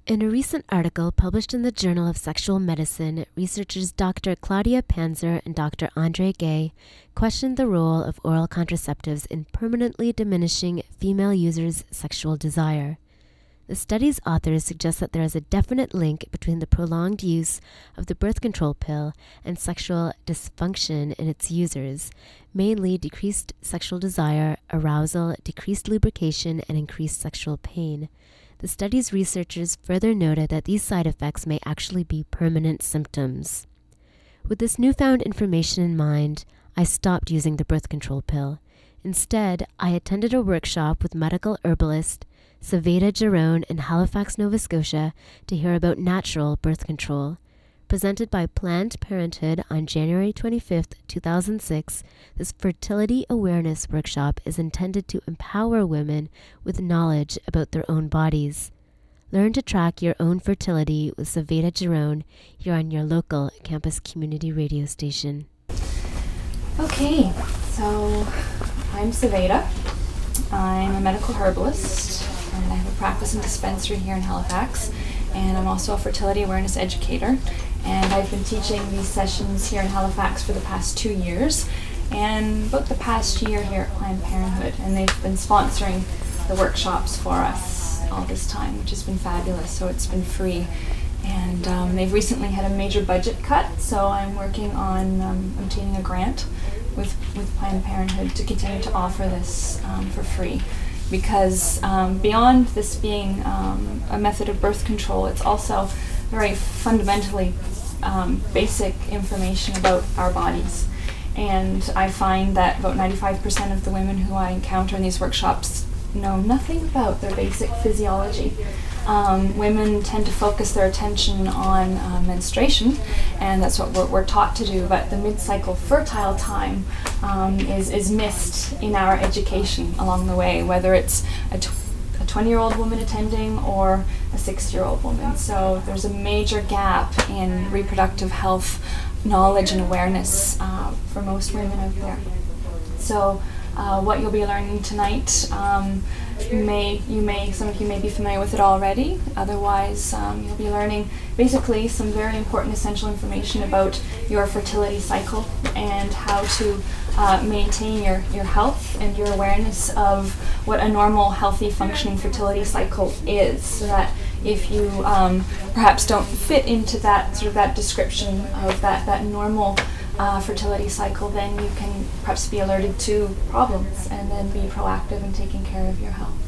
In a recent article published in the Journal of Sexual Medicine, researchers Dr. Claudia Panzer and Dr. Andre Gay questioned the role of oral contraceptives in permanently diminishing female users' sexual desire. The study's authors suggest that there is a definite link between the prolonged use of the birth control pill and sexual dysfunction in its users, mainly decreased sexual desire, arousal, decreased lubrication, and increased sexual pain. The study's researchers further noted that these side effects may actually be permanent symptoms. With this newfound information in mind, I stopped using the birth control pill. Instead, I attended a workshop with medical herbalist Saveda Jerome in Halifax, Nova Scotia, to hear about natural birth control. Presented by Planned Parenthood on January 25, 2006, this fertility awareness workshop is intended to empower women with knowledge about their own bodies. Learn to track your own fertility with Saveda Jerome here on your local campus community radio station. Okay, so I'm Saveda. I'm a medical herbalist, and I have a practice and dispensary here in Halifax, and I'm also a fertility awareness educator. And I've been teaching these sessions here in Halifax for the past 2 years, and about the past year here at Planned Parenthood, and they've been sponsoring the workshops for us all this time, which has been fabulous. So it's been free, and they've recently had a major budget cut, so I'm working on obtaining a grant with Planned Parenthood to continue to offer this for free. Because beyond this being a method of birth control, it's also very fundamentally basic information about our bodies. And I find that about 95% of the women who I encounter in these workshops know nothing about their basic physiology. Women tend to focus their attention on menstruation, and that's what we're taught to do, but the mid-cycle fertile time is missed in our education along the way, whether it's a 20-year-old woman attending or a 60-year-old woman. So there's a major gap in reproductive health knowledge and awareness for most women out there. So what you'll be learning tonight, some of you may be familiar with it already. Otherwise, you'll be learning basically some very important essential information about your fertility cycle and how to maintain your health and your awareness of what a normal, healthy, functioning fertility cycle is, so that if you perhaps don't fit into that sort of that description of that normal fertility cycle, then you can perhaps be alerted to problems and then be proactive in taking care of your health.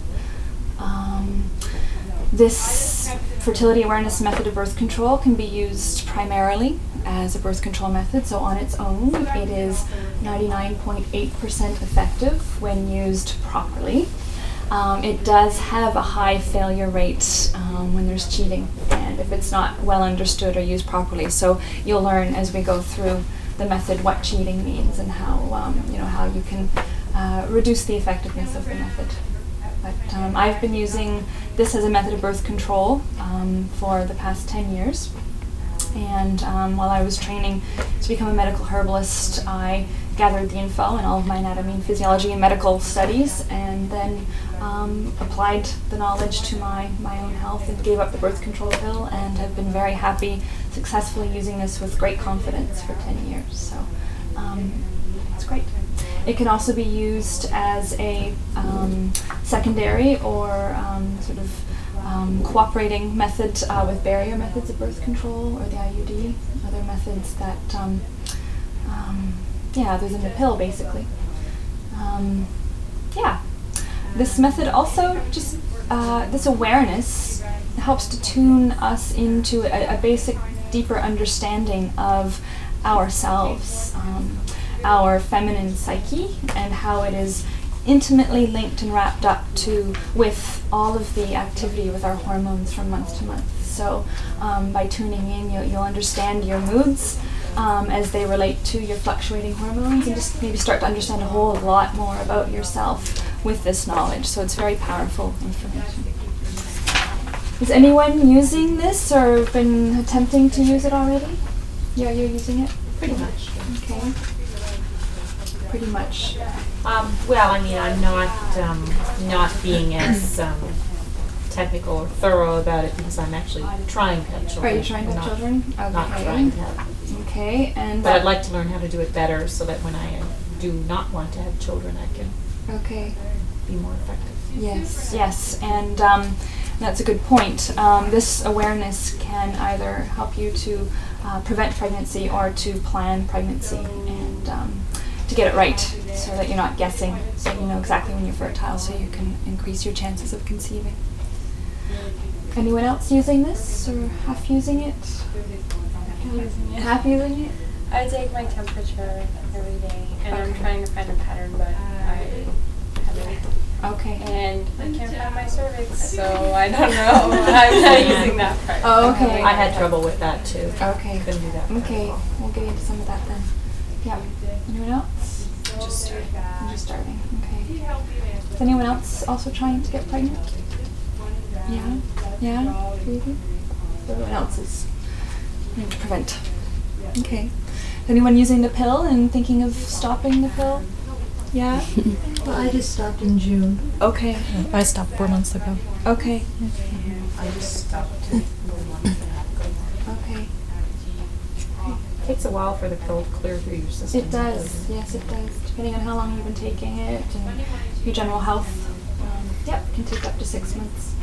This fertility awareness method of birth control can be used primarily as a birth control method, so on its own it is 99.8% effective when used properly. It does have a high failure rate when there's cheating and if it's not well understood or used properly. So you'll learn as we go through the method what cheating means and how you can reduce the effectiveness of the method. But I've been using this as a method of birth control for the past 10 years. And while I was training to become a medical herbalist, I gathered the info in all of my anatomy and physiology and medical studies, and then applied the knowledge to my own health and gave up the birth control pill, and have been very happy successfully using this with great confidence for 10 years. So it's great. It can also be used as a secondary or cooperating method with barrier methods of birth control or the IUD, other methods that, other than the pill, basically. This method also just, this awareness helps to tune us into a basic, deeper understanding of ourselves, our feminine psyche, and how it is intimately linked and wrapped up with all of the activity with our hormones from month to month. So by tuning in, you'll understand your moods as they relate to your fluctuating hormones, and just maybe start to understand a whole lot more about yourself with this knowledge. So it's very powerful information. Is anyone using this or been attempting to use it already? Yeah, you're using it? Pretty much. Okay. Pretty much. I'm not being as technical or thorough about it because I'm actually trying to have children. Are you trying to have children? Okay. Not trying to have. Okay, and But I'd like to learn how to do it better so that when I do not want to have children, I can be more effective. Yes, and that's a good point. This awareness can either help you to prevent pregnancy or to plan pregnancy and to get it right so that you're not guessing, so you know exactly when you're fertile so you can increase your chances of conceiving. Anyone else using this or half using it? Half using it? I take my temperature every day, and I'm trying to find a pattern, but I haven't. Okay. And I can't find my cervix, so I don't know. I'm not using that part. Oh, okay. I had trouble with that too. Okay. Couldn't do that. Okay, we'll get into some of that then. Yeah. Anyone else? Just starting. I'm just starting. Okay. Is anyone else also trying to get pregnant? Yeah. Yeah. Maybe. Everyone else is trying to prevent. Okay. Is anyone using the pill and thinking of stopping the pill? Yeah. Well, I just stopped in June. Okay. I stopped 4 months ago. Okay. I just stopped 4 months and a half ago. Okay. It takes a while for the pill to clear through your system. It does. Yes, it does. Depending on how long you've been taking it and your general health. Yep, it can take up to 6 months.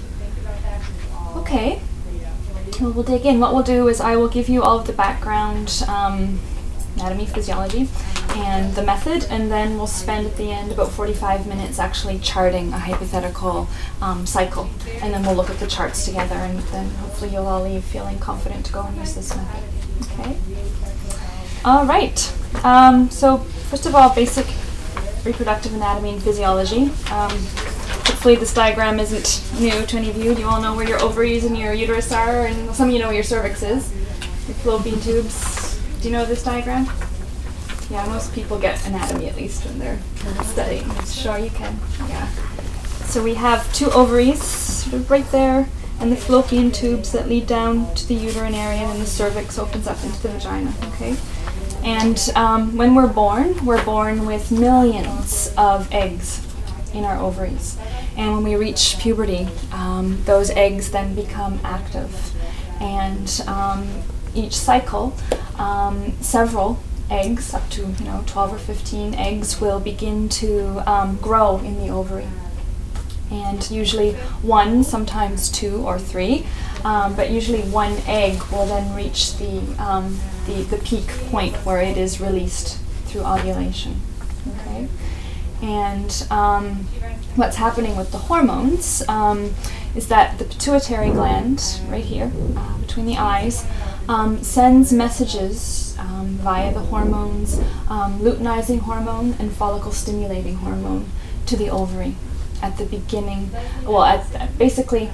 Okay. Well, we'll dig in. What we'll do is I will give you all of the background anatomy, physiology, and the method, and then we'll spend at the end about 45 minutes actually charting a hypothetical cycle, and then we'll look at the charts together, and then hopefully you'll all leave feeling confident to go and use this method. Okay? All right. So first of all, basic reproductive anatomy and physiology. Hopefully this diagram isn't new to any of you. Do you all know where your ovaries and your uterus are? And some of you know where your cervix is. Your fallopian tubes. Do you know this diagram? Yeah, most people get anatomy at least when they're studying. Sure you can. Yeah. So we have two ovaries sort of right there, and the fallopian tubes that lead down to the uterine area, and then the cervix opens up into the vagina. Okay. And when we're born with millions of eggs in our ovaries. And when we reach puberty, those eggs then become active. And each cycle, several eggs, up to 12 or 15 eggs, will begin to grow in the ovary. And usually one, sometimes two or three, but usually one egg will then reach the peak point where it is released through ovulation. Okay. And what's happening with the hormones is that the pituitary gland, right here, between the eyes, sends messages via the hormones, luteinizing hormone and follicle-stimulating hormone, to the ovary at the beginning. Well, basically,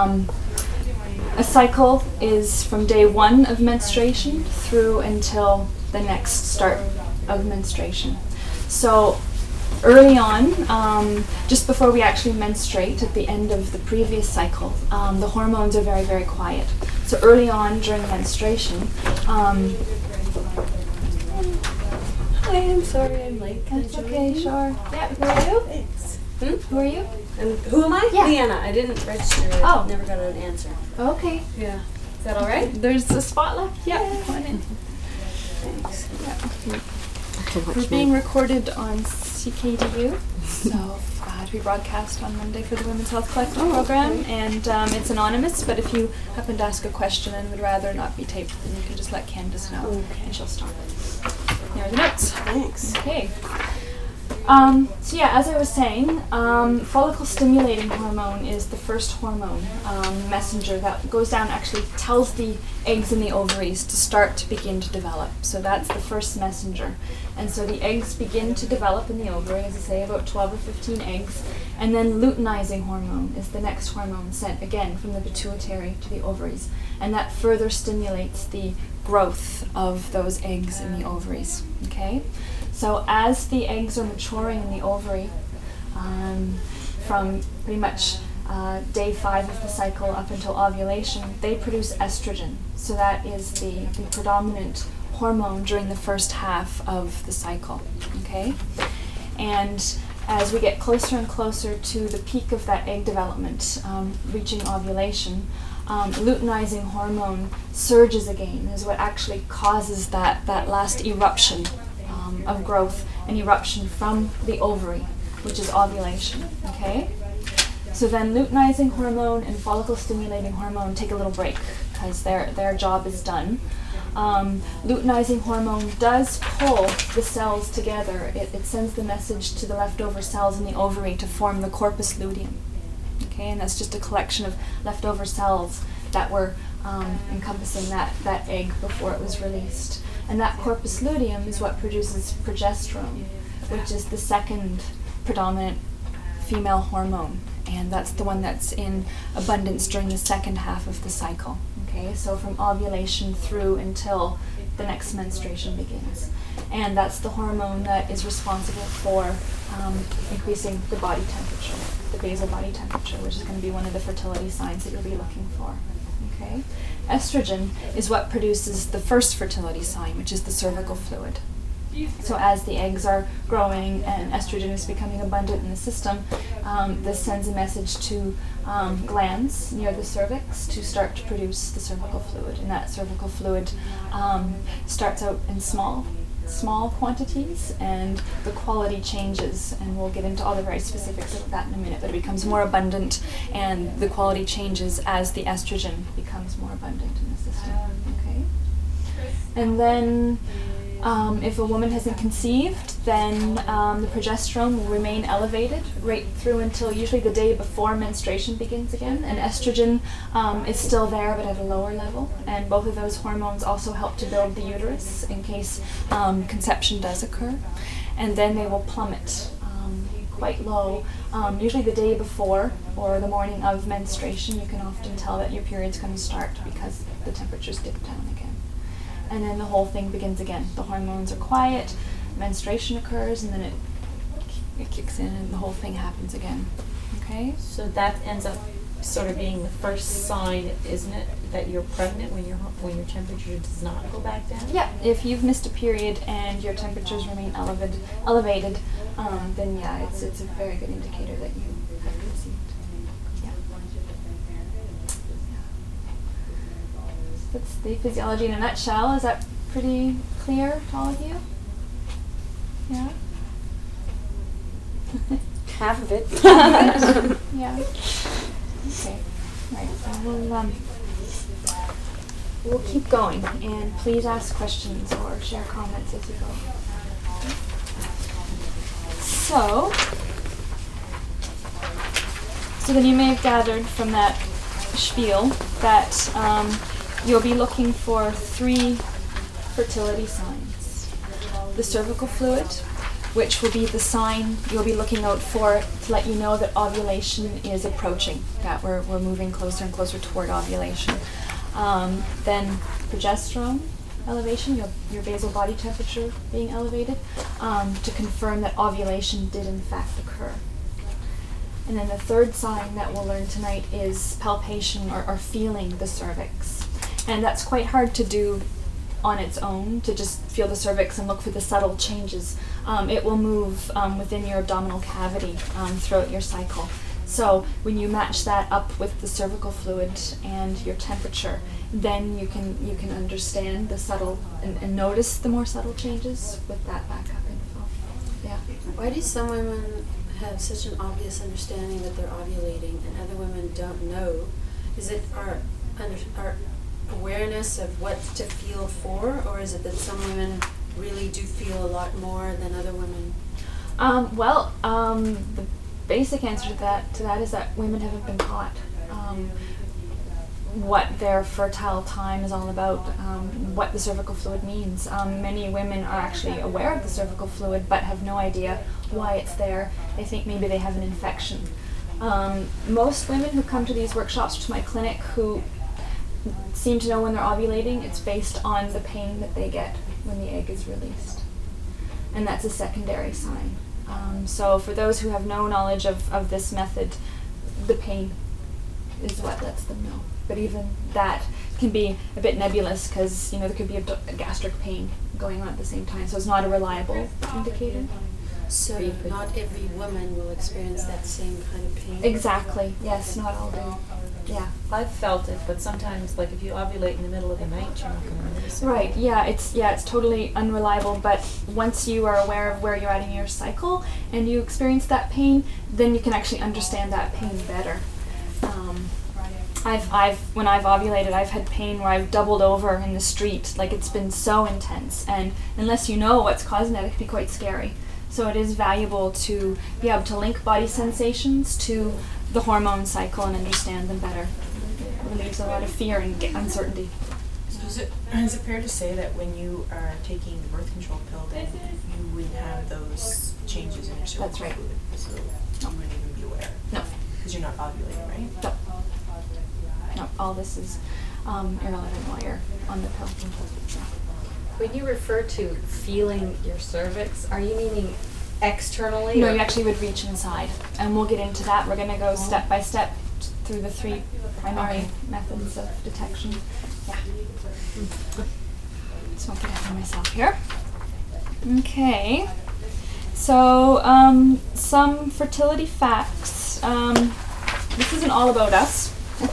a cycle is from day 1 of menstruation through until the next start of menstruation. So early on, just before we actually menstruate, at the end of the previous cycle, the hormones are very, very quiet. So early on during menstruation, Hi, I'm sorry I'm late. Can I that's join okay, you? sure. Yeah, who are you? Thanks. Who are you? And who am I? Yeah. Leanna. I didn't register. Oh. Never got an answer. Okay. Yeah. Is that all right? There's a spot left. Yeah, come on in. Thanks. We're being recorded on CKDU, so to be broadcast on Monday for the Women's Health Collective program, and it's anonymous, but if you happen to ask a question and would rather not be taped, then you can just let Candace know, and she'll stop it. Here are the notes. Thanks. Okay. So yeah, as I was saying, follicle-stimulating hormone is the first hormone messenger that goes down, actually tells the eggs in the ovaries to begin to develop. So that's the first messenger. And so the eggs begin to develop in the ovary, as I say, about 12 or 15 eggs. And then luteinizing hormone is the next hormone sent, again, from the pituitary to the ovaries. And that further stimulates the growth of those eggs in the ovaries. Okay? So as the eggs are maturing in the ovary, from pretty much day 5 of the cycle up until ovulation, they produce estrogen. So that is the predominant hormone during the first half of the cycle. Okay? And as we get closer and closer to the peak of that egg development, reaching ovulation, luteinizing hormone surges again, is what actually causes that last eruption of growth, an eruption from the ovary, which is ovulation, okay? So then luteinizing hormone and follicle stimulating hormone take a little break because their job is done. Luteinizing hormone does pull the cells together. It sends the message to the leftover cells in the ovary to form the corpus luteum. Okay, and that's just a collection of leftover cells that were encompassing that egg before it was released. And that corpus luteum is what produces progesterone, which is the second predominant female hormone. And that's the one that's in abundance during the second half of the cycle. Okay, so from ovulation through until the next menstruation begins. And that's the hormone that is responsible for increasing the body temperature, the basal body temperature, which is going to be one of the fertility signs that you'll be looking for. Okay? Estrogen is what produces the first fertility sign, which is the cervical fluid. So as the eggs are growing and estrogen is becoming abundant in the system, this sends a message to glands near the cervix to start to produce the cervical fluid. And that cervical fluid starts out in small quantities, and the quality changes, and we'll get into all the very specifics of that in a minute, but it becomes more abundant and the quality changes as the estrogen becomes more abundant in the system. Okay? And then if a woman hasn't conceived, then the progesterone will remain elevated right through until usually the day before menstruation begins again. And estrogen is still there, but at a lower level. And both of those hormones also help to build the uterus in case conception does occur. And then they will plummet quite low. Usually the day before or the morning of menstruation, you can often tell that your period's going to start because the temperatures dip down again. And then the whole thing begins again. The hormones are quiet, menstruation occurs, and then it kicks in and the whole thing happens again. Okay? So that ends up sort of being the first sign, isn't it, that you're pregnant when your temperature does not go back down? Yeah, if you've missed a period and your temperatures remain elevated, then yeah, it's a very good indicator that you have conceived. Yeah. That's the physiology in a nutshell. Is that pretty clear to all of you? Yeah? Half of it. Yeah. Okay. Right. So we'll keep going, and please ask questions or share comments as you go. So then you may have gathered from that spiel that you'll be looking for 3 fertility signs. The cervical fluid, which will be the sign you'll be looking out for to let you know that ovulation is approaching, that we're moving closer and closer toward ovulation. Then progesterone elevation, your basal body temperature being elevated, to confirm that ovulation did in fact occur. And then the third sign that we'll learn tonight is palpation or feeling the cervix. And that's quite hard to do on its own, to just feel the cervix and look for the subtle changes. It will move within your abdominal cavity throughout your cycle. So when you match that up with the cervical fluid and your temperature, then you can understand the subtle and notice the more subtle changes with that backup info. Yeah. Why do some women have such an obvious understanding that they're ovulating and other women don't know? Is it our awareness of what to feel for, or is it that some women really do feel a lot more than other women? The basic answer to that is that women haven't been taught what their fertile time is all about, what the cervical fluid means. Many women are actually aware of the cervical fluid but have no idea why it's there. They think maybe they have an infection. Most women who come to these workshops to my clinic who seem to know when they're ovulating, it's based on the pain that they get when the egg is released. And that's a secondary sign. So for those who have no knowledge of this method, the pain is what lets them know. But even that can be a bit nebulous because there could be a gastric pain going on at the same time, so it's not a reliable indicator. So not every woman will experience that same kind of pain? Exactly. Yes, not all do. Yeah. I've felt it, but sometimes, like if you ovulate in the middle of the night, you're not going to notice it. Right. Yeah. It's totally unreliable. But once you are aware of where you're at in your cycle and you experience that pain, then you can actually understand that pain better. When I've ovulated, I've had pain where I've doubled over in the street. Like, it's been so intense, and unless you know what's causing it, it can be quite scary. So it is valuable to be able to link body sensations to the hormone cycle and understand them better. It relieves a lot of fear and uncertainty. So is it fair to say that when you are taking the birth control pill, then you wouldn't have those changes in your cervical That's right. fluid? So you wouldn't even be aware? No. Because you're not ovulating, right? No. No, all this is irrelevant while you're on the pill. When you refer to feeling your cervix, are you meaning externally? No, or- you actually would reach inside, and we'll get into that. We're going to go step by step through the 3 primary methods of detection. Yeah. Just won't get ahead of myself here. Okay. So, some fertility facts. This isn't all about us.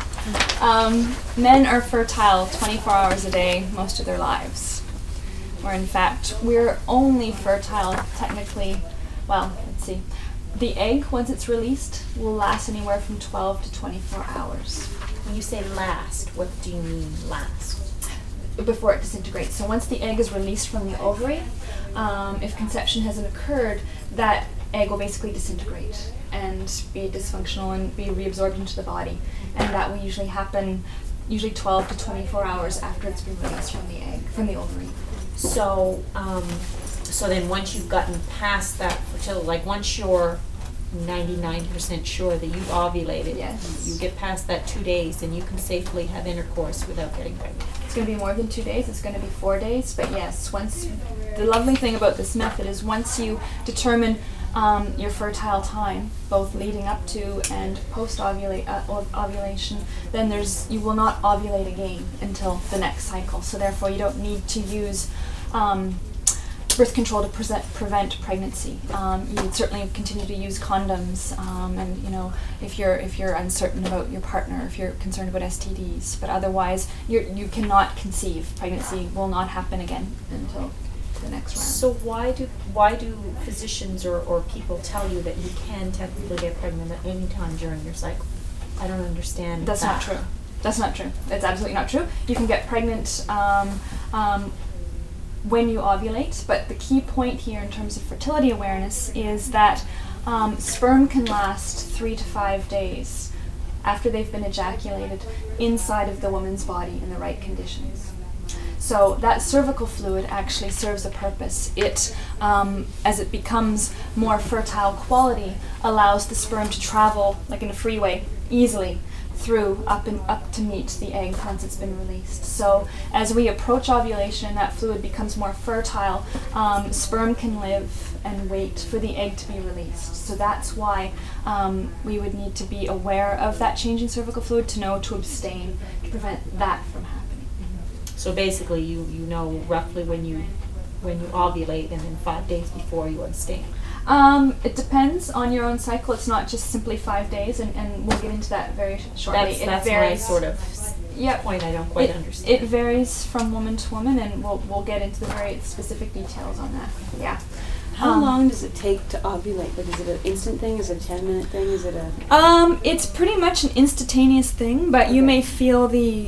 Men are fertile 24 hours a day most of their lives. Or in fact, we're only fertile technically, well, let's see. The egg, once it's released, will last anywhere from 12 to 24 hours. When you say last, what do you mean last? Before it disintegrates. So once the egg is released from the ovary, if conception hasn't occurred, that egg will basically disintegrate and be dysfunctional and be reabsorbed into the body. And that will usually happen 12 to 24 hours after it's been released from the egg, from the ovary. So, so then once you've gotten past that fertility, like once you're 99% sure that you've ovulated, Yes. you get past that 2 days and you can safely have intercourse without getting pregnant. It's going to be more than 2 days. It's going to be 4 days. But yes, the lovely thing about this method is once you determine your fertile time, both leading up to and post ovulation, then you will not ovulate again until the next cycle. So therefore, you don't need to use birth control to prevent pregnancy. You would certainly continue to use condoms, and if you're uncertain about your partner, if you're concerned about STDs. But otherwise, you cannot conceive. Pregnancy will not happen again until the next round. So why do physicians or people tell you that you can technically get pregnant at any time during your cycle? I don't understand. That's not true. That's not true. It's absolutely not true. You can get pregnant when you ovulate, but the key point here in terms of fertility awareness is that sperm can last 3 to 5 days after they've been ejaculated inside of the woman's body in the right conditions. So that cervical fluid actually serves a purpose. It, as it becomes more fertile quality, allows the sperm to travel like in a freeway easily through up to meet the egg once it's been released. So as we approach ovulation and that fluid becomes more fertile, sperm can live and wait for the egg to be released. So that's why we would need to be aware of that change in cervical fluid to know to abstain to prevent that from happening. So basically, you know roughly when you ovulate, and then 5 days before you abstain. It depends on your own cycle. It's not just simply 5 days, and we'll get into that very shortly. That's my sort of point I don't quite understand. It varies from woman to woman, and we'll get into the very specific details on that. Yeah. How long does it take to ovulate? Like, is it an instant thing? Is it a 10-minute thing? Is it a... It's pretty much an instantaneous thing, but you may feel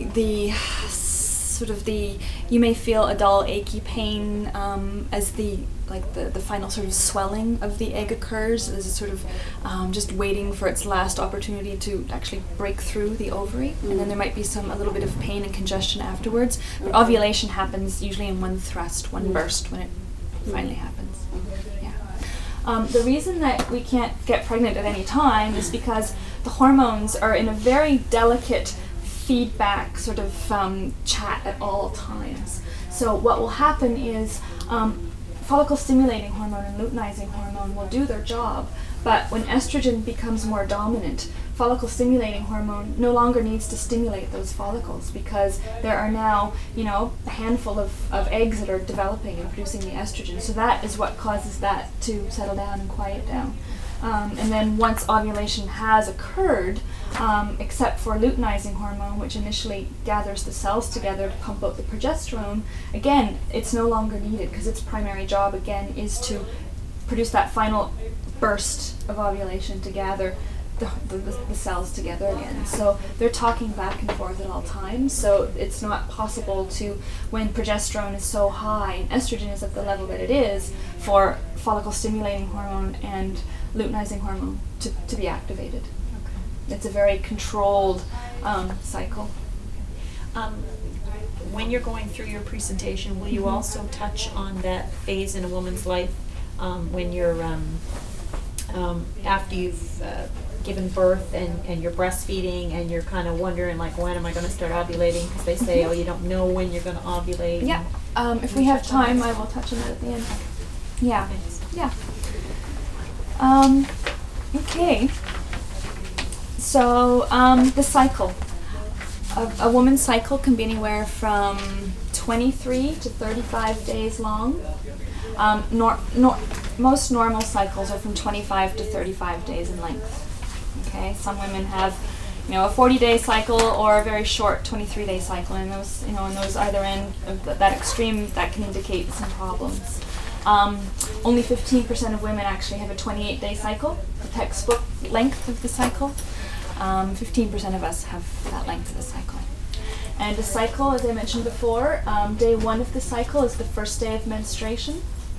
you may feel a dull, achy pain as the final sort of swelling of the egg occurs. There's a sort of just waiting for its last opportunity to actually break through the ovary, and then there might be a little bit of pain and congestion afterwards. But ovulation happens usually in one thrust, one burst when it finally happens. Yeah. The reason that we can't get pregnant at any time is because the hormones are in a very delicate feedback sort of chat at all times. So what will happen is follicle stimulating hormone and luteinizing hormone will do their job, but when estrogen becomes more dominant, follicle stimulating hormone no longer needs to stimulate those follicles, because there are now, a handful of eggs that are developing and producing the estrogen. So that is what causes that to settle down and quiet down. And then once ovulation has occurred, except for luteinizing hormone, which initially gathers the cells together to pump out the progesterone, again, it's no longer needed, because its primary job, again, is to produce that final burst of ovulation to gather the cells together again. So they're talking back and forth at all times. So it's not possible to, when progesterone is so high and estrogen is at the level that it is, for follicle stimulating hormone and luteinizing hormone to be activated. Okay. It's a very controlled cycle. When you're going through your presentation, will you also touch on that phase in a woman's life when you're after you've given birth and you're breastfeeding and you're kind of wondering, like, when am I going to start ovulating? Because they say, oh, you don't know when you're going to ovulate. Yeah. If we have time, I will touch on that at the end. Yeah. Yeah. Okay. So the cycle. A woman's cycle can be anywhere from 23 to 35 days long. Most normal cycles are from 25 to 35 days in length. Okay, some women have, a 40-day cycle or a very short 23-day cycle, and those, in those either end of that extreme, that can indicate some problems. Only 15% of women actually have a 28-day cycle, the textbook length of the cycle. 15% of us have that length of the cycle. And a cycle, as I mentioned before, day 1 of the cycle is the first day of menstruation.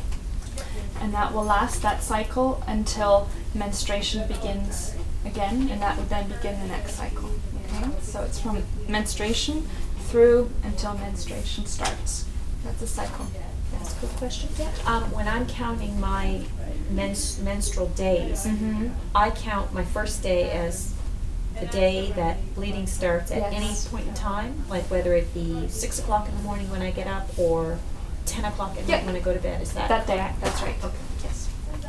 And that will last, that cycle, until menstruation begins again, and that would then begin the next cycle. Okay? So it's from menstruation through until menstruation starts. That's a cycle. That's a good question. Yeah. When I'm counting my menstrual days, I count my first day as the day that bleeding starts at any point in time, like whether it be 6 o'clock in the morning when I get up or 10 o'clock at night when I go to bed. Is that? That day, that's right. Okay. Yes.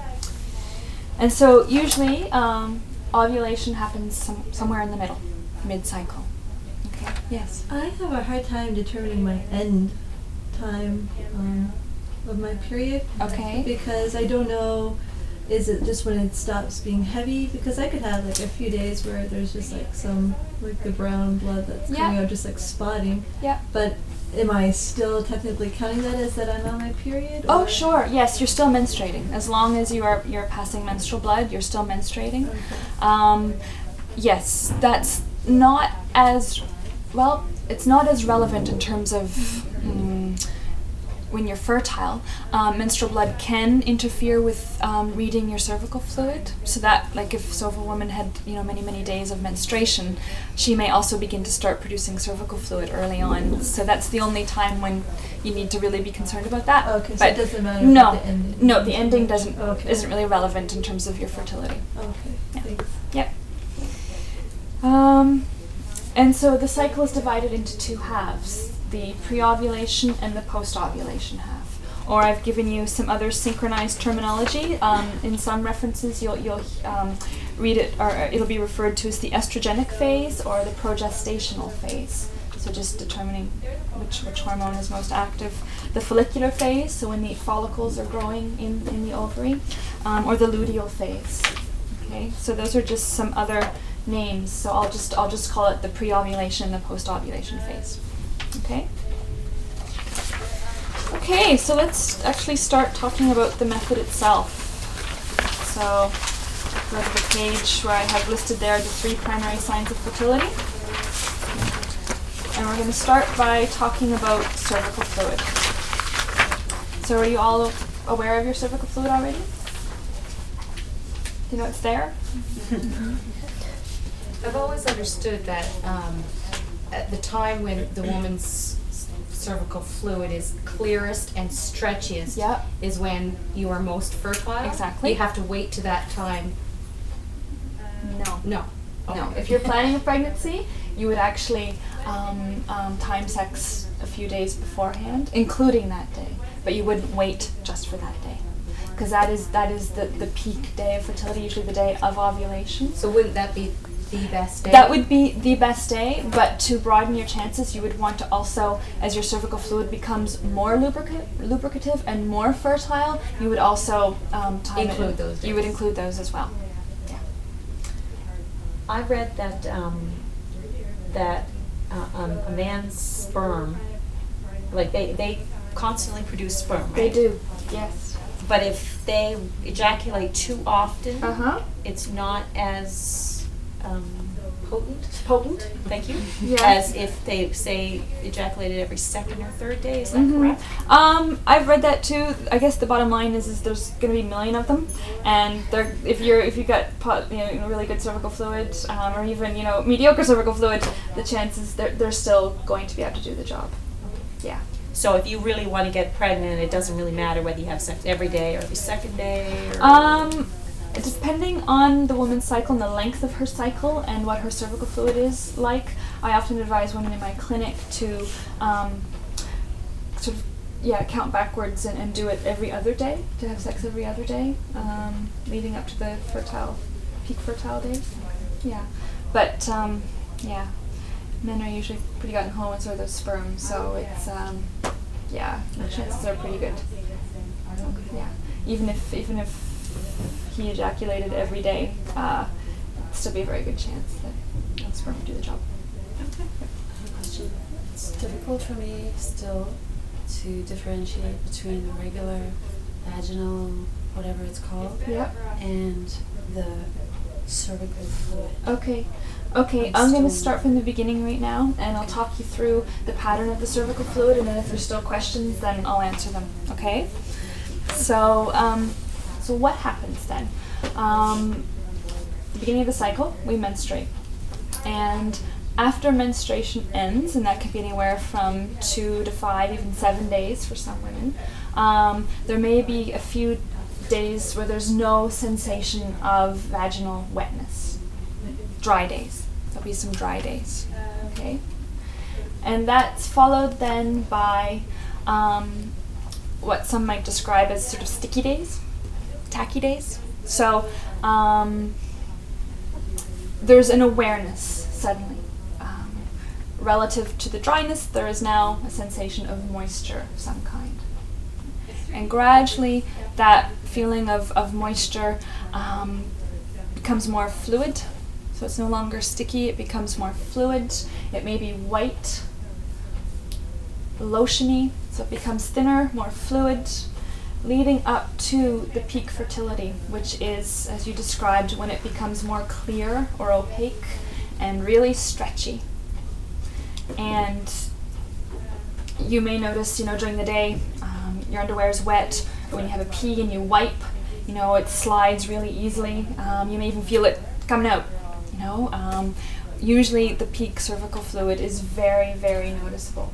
And so usually ovulation happens somewhere in the middle, mid-cycle. Okay. Yes. I have a hard time determining my end time of my period. Okay. Because I don't know, is it just when it stops being heavy? Because I could have like a few days where there's just like some, like the brown blood that's coming out, just like spotting. Yeah. But am I still technically counting that as that I'm on my period? Oh, sure. Yes, you're still menstruating. As long as you're passing menstrual blood, you're still menstruating. Okay. Yes, that's not as well. It's not as relevant in terms of when you're fertile. Menstrual blood can interfere with reading your cervical fluid. So that, like, if a woman had many days of menstruation, she may also begin to start producing cervical fluid early on. So that's the only time when you need to really be concerned about that. Okay, so but it doesn't matter. No, the ending. No, the ending isn't really relevant in terms of your fertility. Okay. Yeah. Thanks. Yep. And so the cycle is divided into 2 halves, the pre-ovulation and the post-ovulation half. Or I've given you some other synchronized terminology. In some references you'll read it, or it'll be referred to as the estrogenic phase or the progestational phase. So just determining which hormone is most active. The follicular phase, so when the follicles are growing in the ovary, or the luteal phase. Okay, so those are just some other names. So I'll just call it the pre-ovulation and the post-ovulation phase. Okay. Okay, so let's actually start talking about the method itself. So go to the page where I have listed there the 3 primary signs of fertility. And we're going to start by talking about cervical fluid. So are you all aware of your cervical fluid already? Do you know it's there? I've always understood that at the time when the woman's cervical fluid is clearest and stretchiest is when you are most fertile. Exactly. You have to wait to that time. No. No. Okay. No. If you're planning a pregnancy, you would actually time sex a few days beforehand, including that day. But you wouldn't wait just for that day, because that is the peak day of fertility, usually the day of ovulation. So wouldn't that be the best day? That would be the best day, but to broaden your chances, you would want to also, as your cervical fluid becomes more lubricative and more fertile, you would also Include those You would days. include those as well. Yeah. I read that a man's sperm, like they constantly produce sperm, right? They do. Yes. But if they ejaculate too often, it's not as potent. Thank you. Yeah. As if they say ejaculated every second or third day. Is that correct? I've read that too. I guess the bottom line is there's going to be a million of them, and if you got really good cervical fluid, or even mediocre cervical fluid, the chances they're still going to be able to do the job. Yeah. So if you really want to get pregnant, it doesn't really matter whether you have sex every day or every second day. Or Depending on the woman's cycle and the length of her cycle and what her cervical fluid is like, I often advise women in my clinic to count backwards and do it every other day, to have sex every other day, leading up to the peak fertile days. Yeah. But, men are usually pretty gung ho and so are those sperm, so it's, the chances are pretty good. Yeah. Even if he ejaculated every day, it'd still be a very good chance that the sperm would do the job. Okay. I have a question. It's difficult for me still to differentiate between the regular vaginal, whatever it's called, and the cervical fluid. Okay, I'm going to start from the beginning right now, and I'll talk you through the pattern of the cervical fluid, and then if there's still questions, then I'll answer them, okay? So what happens then? The beginning of the cycle, we menstruate. And after menstruation ends, and that could be anywhere from 2 to 5, even 7 days for some women, there may be a few days where there's no sensation of vaginal wetness. Dry days. There'll be some dry days. Okay? And that's followed then by what some might describe as sort of sticky days, tacky days. So there's an awareness suddenly. Relative to the dryness, there is now a sensation of moisture of some kind. And gradually that feeling of moisture becomes more fluid. So it's no longer sticky, it becomes more fluid. It may be white, lotiony, so it becomes thinner, more fluid, leading up to the peak fertility, which is, as you described, when it becomes more clear or opaque and really stretchy. And you may notice, during the day, your underwear is wet, or when you have a pee and you wipe, it slides really easily. You may even feel it coming out, Usually the peak cervical fluid is very, very noticeable.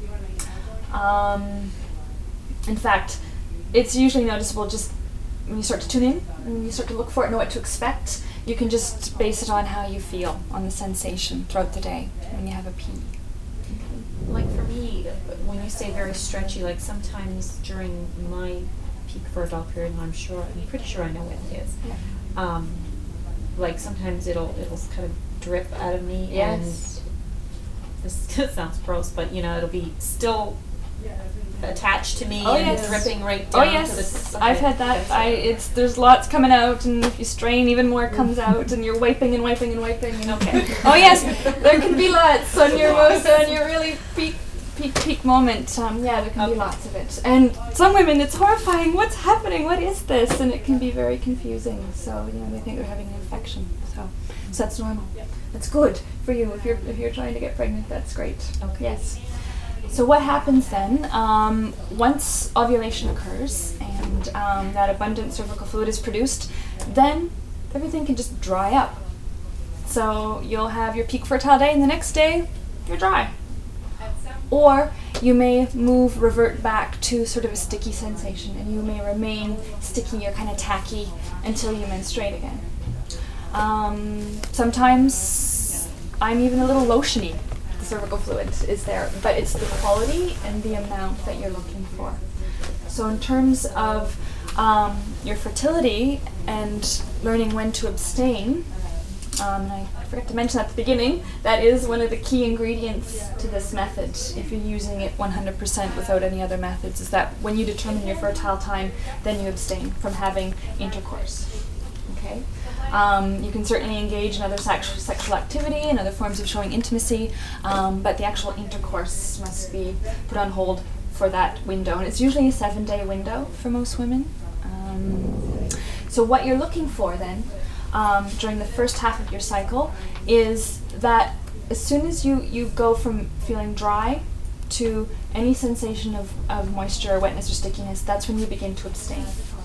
In fact, it's usually noticeable just when you start to tune in, when you start to look for it, know what to expect. You can just base it on how you feel, on the sensation throughout the day when you have a pee. Like for me, when you say very stretchy, like sometimes during my peak fertile period, and I'm pretty sure I know when it is. Yeah. Like sometimes it'll kind of drip out of me, Yes. and this sounds gross, but it'll be still attached to me Oh, and yes. dripping right down Oh to yes, the. I've had that. There's lots coming out, and if you strain, even more comes out, and you're wiping and wiping and wiping. Okay. Oh yes, there can be lots on your really peak moment. There can be lots of it, and some women it's horrifying. What's happening? What is this? And it can be very confusing. So they think they're having an infection. So that's normal. That's good for you if you're trying to get pregnant. That's great. Okay. Yes. So what happens then, once ovulation occurs and that abundant cervical fluid is produced, then everything can just dry up. So you'll have your peak fertile day, and the next day, you're dry. Or you may revert back to sort of a sticky sensation, and you may remain sticky or kind of tacky until you menstruate again. Sometimes I'm even a little lotiony. Cervical fluid is there, but it's the quality and the amount that you're looking for. So in terms of your fertility and learning when to abstain, And I forgot to mention at the beginning, that is one of the key ingredients to this method, if you're using it 100% without any other methods, is that when you determine your fertile time, then you abstain from having intercourse. Okay? You can certainly engage in other sexual activity and other forms of showing intimacy, but the actual intercourse must be put on hold for that window. And it's usually a 7-day window for most women. So what you're looking for then, during the first half of your cycle, is that as soon as you go from feeling dry to any sensation of moisture or wetness or stickiness, that's when you begin to abstain.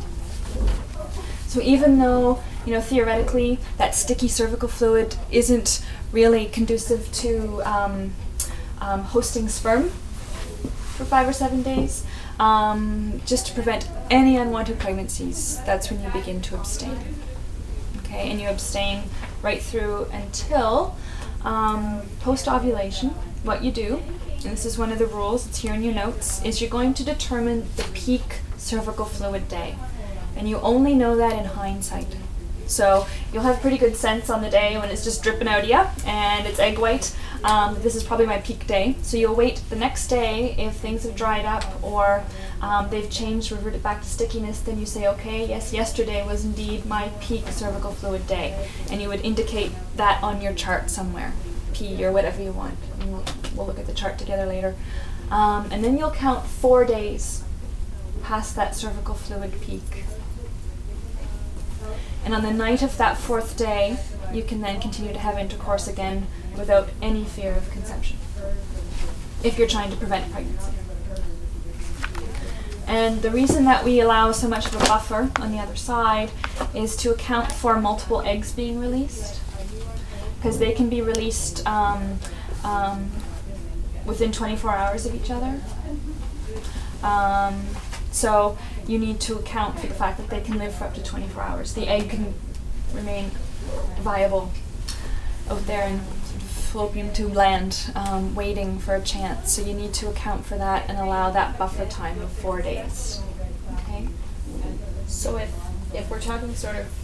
So even though, theoretically that sticky cervical fluid isn't really conducive to hosting sperm for 5 or 7 days, just to prevent any unwanted pregnancies, that's when you begin to abstain. Okay, and you abstain right through until post-ovulation. What you do, and this is one of the rules, it's here in your notes, is you're going to determine the peak cervical fluid day. And you only know that in hindsight. So you'll have pretty good sense on the day when it's just dripping out of you and it's egg white. This is probably my peak day. So you'll wait the next day if things have dried up or they've changed, reverted back to stickiness, then you say, okay, yes, yesterday was indeed my peak cervical fluid day. And you would indicate that on your chart somewhere, P or whatever you want. And we'll look at the chart together later. And then you'll count 4 days past that cervical fluid peak. And on the night of that 4th day, you can then continue to have intercourse again without any fear of conception, if you're trying to prevent pregnancy. And the reason that we allow so much of a buffer on the other side is to account for multiple eggs being released, because they can be released within 24 hours of each other. So you need to account for the fact that they can live for up to 24 hours. The egg can remain viable out there in fallopian tube land, waiting for a chance. So you need to account for that and allow that buffer time of 4 days. Okay. So if we're talking sort of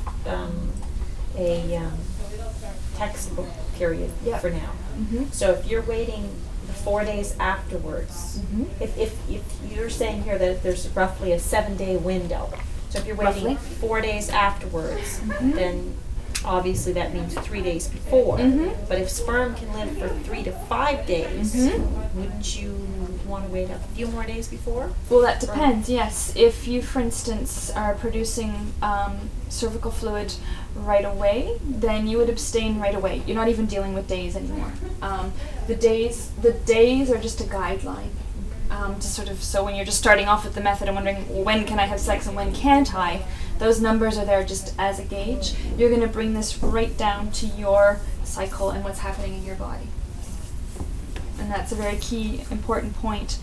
a textbook period for now, so if you're waiting 4 days afterwards, if you're saying here that there's roughly a 7-day window, so if you're waiting 4 days afterwards, then obviously that means 3 days before. But if sperm can live for 3 to 5 days, wouldn't you want to wait a few more days before? Well, that depends, yes. If you, for instance, are producing cervical fluid right away, then you would abstain right away. You're not even dealing with days anymore. The days are just a guideline. To sort of, so when you're just starting off with the method and wondering, well, when can I have sex and when can't I, those numbers are there just as a gauge. You're going to bring this right down to your cycle and what's happening in your body. And that's a very key, important point.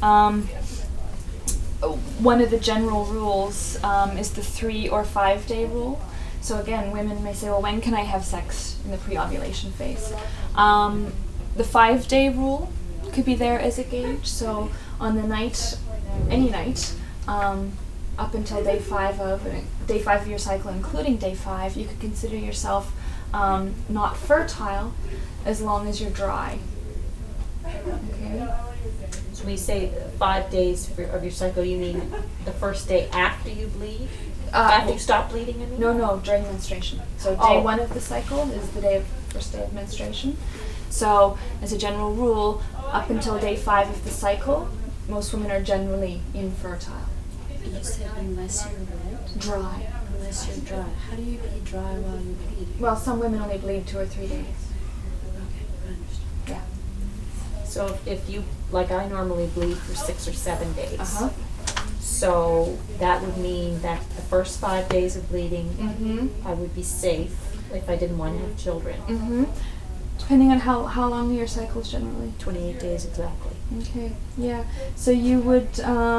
One of the general rules is the 3 or 5 day rule. So again, women may say, well, when can I have sex in the pre-ovulation phase? The 5 day rule could be there as a gauge. So on the night, any night, up until day 5 of your cycle, including day 5, you could consider yourself not fertile as long as you're dry. Okay. So when you say 5 days of your cycle, you mean the first day after you bleed? After you stop bleeding, I mean? No, during menstruation. So day 1 of the cycle is the first day of menstruation. So as a general rule, up until day 5 of the cycle, most women are generally infertile. You said unless you're wet? Dry. Unless you're dry. How do you be dry while you're bleeding? Well, some women only bleed 2 or 3 days. Okay, I understand. Yeah. So if you, like I normally bleed for 6 or 7 days. So that would mean that the first 5 days of bleeding, I would be safe if I didn't want to have children. Depending on how long your cycle is generally. 28 days exactly. Okay, yeah. So you would,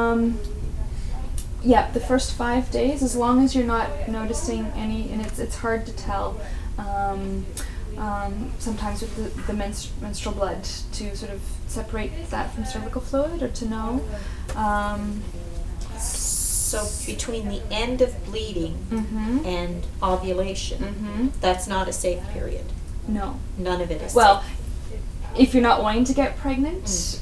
the first 5 days, as long as you're not noticing any, and it's hard to tell, sometimes with the menstrual blood, to sort of separate that from cervical fluid or to know. So between the end of bleeding and ovulation, that's not a safe period. No. None of it is Well, safe. if you're not wanting to get pregnant,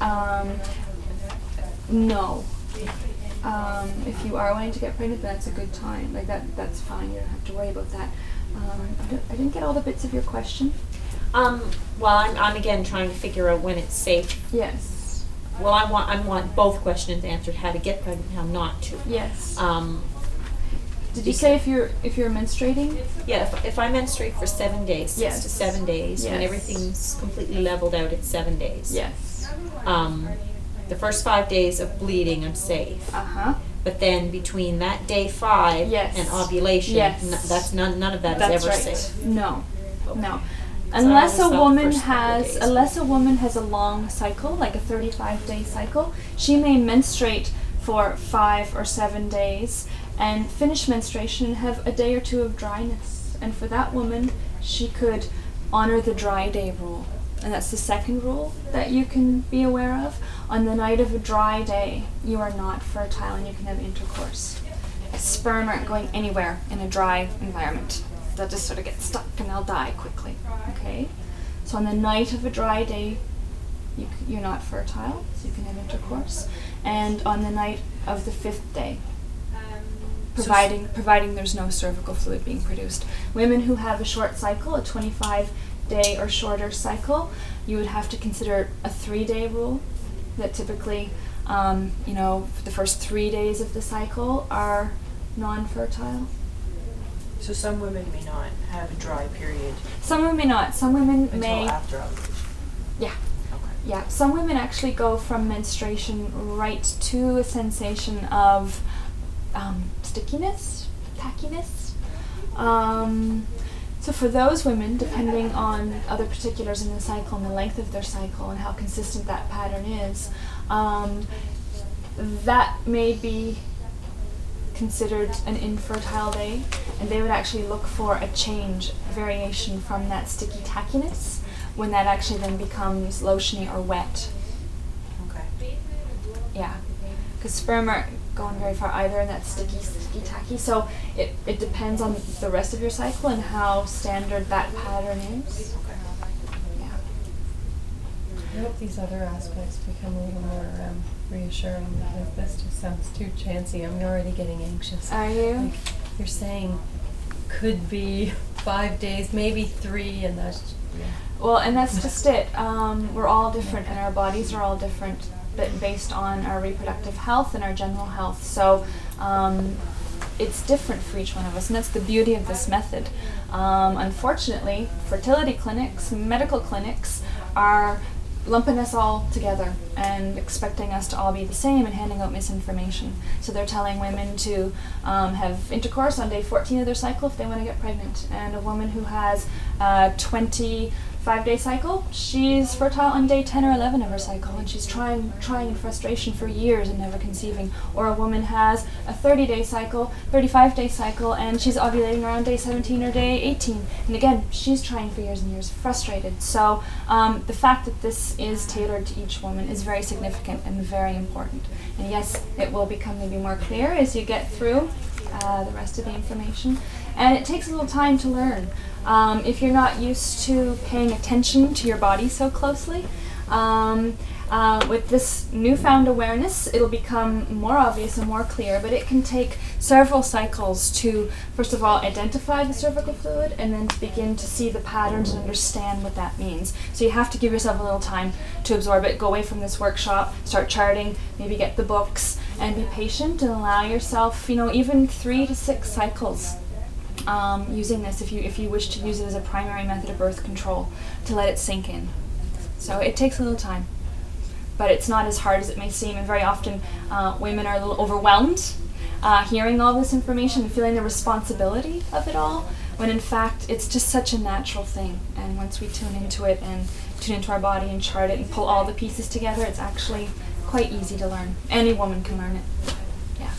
no. If you are wanting to get pregnant, that's a good time. Like that's fine. You don't have to worry about that. I didn't get all the bits of your question. Well, I'm again trying to figure out when it's safe. Yes. Well, I want both questions answered: how to get pregnant, how not to. Yes. Did you say if you're menstruating? Yeah, if I menstruate for 7 days, 6 to 7 days, when Yes. everything's completely leveled out at 7 days. Yes. The first 5 days of bleeding, I'm safe. But then between that day 5 Yes. and ovulation, Yes. that's none of that That's is ever right. safe. No. No. I Unless a always thought the woman first couple of days. has a long cycle, like a 35-day cycle, she may menstruate for 5 or 7 days and finish menstruation and have a day or two of dryness. And for that woman, she could honor the dry day rule. And that's the second rule that you can be aware of. On the night of a dry day, you are not fertile and you can have intercourse. Sperm aren't going anywhere in a dry environment. They'll just sort of get stuck and they'll die quickly. Okay? So on the night of a dry day, you're not fertile, so you can have intercourse. And on the night of the 5th day, providing there's no cervical fluid being produced. Women who have a short cycle, a 25-day or shorter cycle, you would have to consider a 3-day rule that typically, the first 3 days of the cycle are non-fertile. So some women may not have a dry period Some women may not. Some women until may. after ovulation. Yeah. Okay. Yeah. Some women actually go from menstruation right to a sensation of stickiness, tackiness. So for those women, depending on other particulars in the cycle and the length of their cycle and how consistent that pattern is, that may be considered an infertile day, and they would actually look for a variation from that sticky tackiness when that actually then becomes lotiony or wet. Okay. Yeah, because sperm aren't going very far either in that sticky tacky, so it depends on the rest of your cycle and how standard that pattern is. Yeah. I hope these other aspects become a little more reassuring, because this just sounds too chancy. I'm already getting anxious. Are you? Like, you're saying could be 5 days, maybe 3, and that's Well, and that's just it. We're all different, and our bodies are all different, but based on our reproductive health and our general health. So it's different for each one of us, and that's the beauty of this method. Unfortunately, fertility clinics, medical clinics, are lumping us all together and expecting us to all be the same and handing out misinformation. So they're telling women to have intercourse on day 14 of their cycle if they want to get pregnant. And a woman who has a 25-day cycle, she's fertile on day 10 or 11 of her cycle, and she's trying in frustration for years and never conceiving. Or a woman has a 30-day cycle, 35-day cycle, and she's ovulating around day 17 or day 18. And again, she's trying for years and years, frustrated. So the fact that this is tailored to each woman is very significant and very important. And yes, it will become maybe more clear as you get through the rest of the information. And it takes a little time to learn. If you're not used to paying attention to your body so closely, with this newfound awareness, it'll become more obvious and more clear, but it can take several cycles to, first of all, identify the cervical fluid, and then to begin to see the patterns and understand what that means. So you have to give yourself a little time to absorb it. Go away from this workshop, start charting, maybe get the books, and be patient and allow yourself, even 3 to 6 cycles using this if you wish to use it as a primary method of birth control, to let it sink in. So it takes a little time, but it's not as hard as it may seem, and very often women are a little overwhelmed hearing all this information and feeling the responsibility of it all, when in fact it's just such a natural thing. And once we tune into it and tune into our body and chart it and pull all the pieces together, it's actually quite easy to learn. Any woman can learn it. Yeah.